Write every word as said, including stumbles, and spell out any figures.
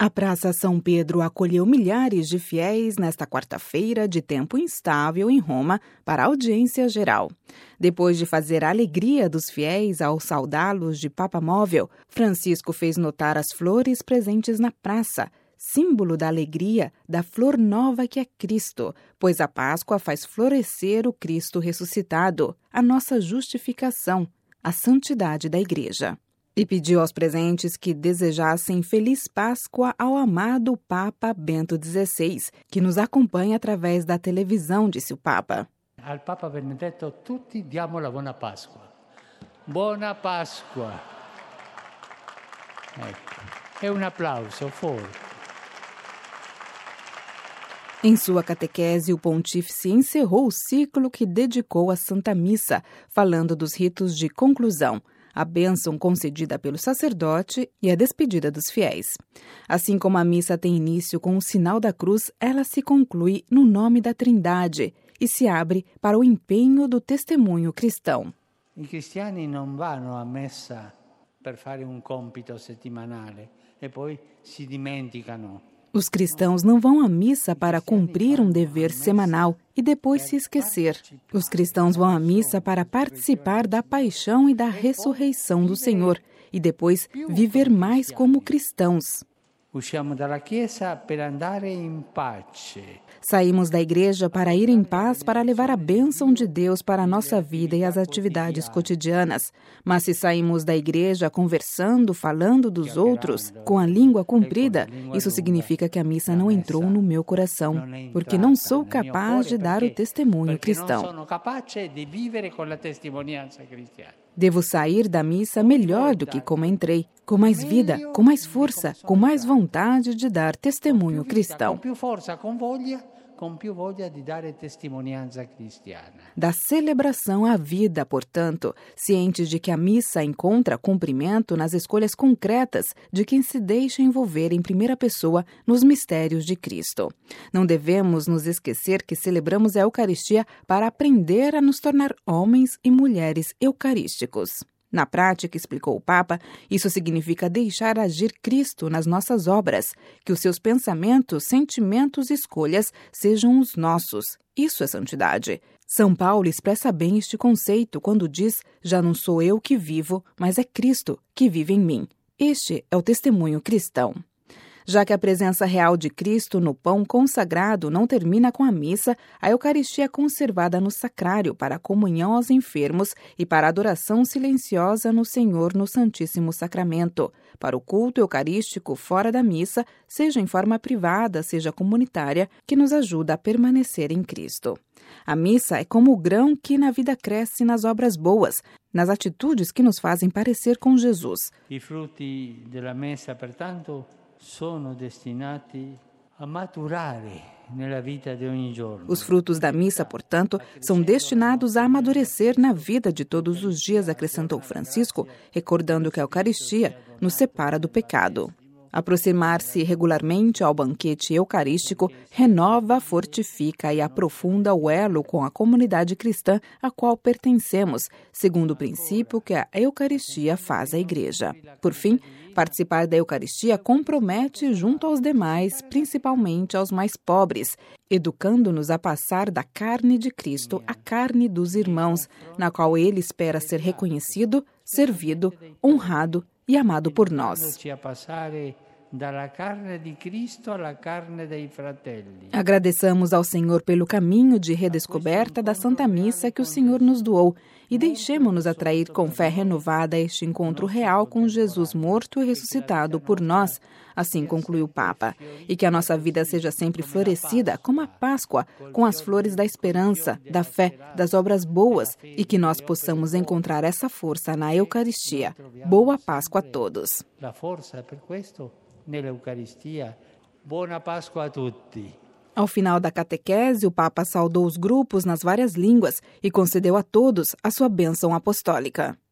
A Praça São Pedro acolheu milhares de fiéis nesta quarta-feira de tempo instável em Roma para a audiência geral. Depois de fazer a alegria dos fiéis ao saudá-los de Papa Móvel, Francisco fez notar as flores presentes na praça, símbolo da alegria, da flor nova que é Cristo, pois a Páscoa faz florescer o Cristo ressuscitado, a nossa justificação, a santidade da Igreja. E pediu aos presentes que desejassem Feliz Páscoa ao amado Papa Bento dezesseis, que nos acompanha através da televisão, disse o Papa. Al Papa Benedetto tutti diamo la buona Pasqua. Buona Pasqua. Ecco. E um applauso forte. Em sua catequese, o pontífice encerrou o ciclo que dedicou à Santa Missa, falando dos ritos de conclusão, a bênção concedida pelo sacerdote e a despedida dos fiéis. Assim como a missa tem início com o sinal da cruz, ela se conclui no nome da Trindade e se abre para o empenho do testemunho cristão. I cristiani non vanno a messa per fare un compito settimanale e poi si dimenticano. Os cristãos não vão à missa para cumprir um dever semanal e depois se esquecer. Os cristãos vão à missa para participar da paixão e da ressurreição do Senhor e depois viver mais como cristãos. Usciamo dalla chiesa per andare in pace. Saímos da igreja para ir em paz, para levar a bênção de Deus para a nossa vida e as atividades cotidianas. Mas se saímos da igreja conversando, falando dos outros, com a língua comprida, isso significa que a missa não entrou no meu coração, porque não sou capaz de dar o testemunho cristão. Devo sair da missa melhor do que como entrei, com mais vida, com mais força, com mais vontade de dar testemunho cristão. Com più voglia di dare testimonianza cristiana. Da celebração à vida, portanto, cientes de que a missa encontra cumprimento nas escolhas concretas de quem se deixa envolver em primeira pessoa nos mistérios de Cristo. Não devemos nos esquecer que celebramos a Eucaristia para aprender a nos tornar homens e mulheres eucarísticos. Na prática, explicou o Papa, isso significa deixar agir Cristo nas nossas obras, que os seus pensamentos, sentimentos e escolhas sejam os nossos. Isso é santidade. São Paulo expressa bem este conceito quando diz: já não sou eu que vivo, mas é Cristo que vive em mim. Este é o testemunho cristão. Já que a presença real de Cristo no pão consagrado não termina com a missa, a Eucaristia é conservada no sacrário para a comunhão aos enfermos e para a adoração silenciosa no Senhor no Santíssimo Sacramento, para o culto eucarístico fora da missa, seja em forma privada, seja comunitária, que nos ajuda a permanecer em Cristo. A missa é como o grão que na vida cresce nas obras boas, nas atitudes que nos fazem parecer com Jesus. I frutti della messa, pertanto, sono destinati a maturare nella vita di ogni giorno. Os frutos da missa, portanto, são destinados a amadurecer na vida de todos os dias, acrescentou Francisco, recordando que a Eucaristia nos separa do pecado. Aproximar-se regularmente ao banquete eucarístico renova, fortifica e aprofunda o elo com a comunidade cristã a qual pertencemos, segundo o princípio que a Eucaristia faz à Igreja. Por fim, participar da Eucaristia compromete junto aos demais, principalmente aos mais pobres, educando-nos a passar da carne de Cristo à carne dos irmãos, na qual ele espera ser reconhecido, servido, honrado e amado por nós. Agradeçamos ao Senhor pelo caminho de redescoberta da Santa Missa que o Senhor nos doou e deixemo-nos atrair com fé renovada a este encontro real com Jesus morto e ressuscitado por nós, assim conclui o Papa, e que a nossa vida seja sempre florescida como a Páscoa, com as flores da esperança, da fé, das obras boas, e que nós possamos encontrar essa força na Eucaristia. Boa Páscoa a todos. La forza per questo nell'Eucaristia. Buona Pasqua a tutti. Ao final da catequese, o Papa saudou os grupos nas várias línguas e concedeu a todos a sua bênção apostólica.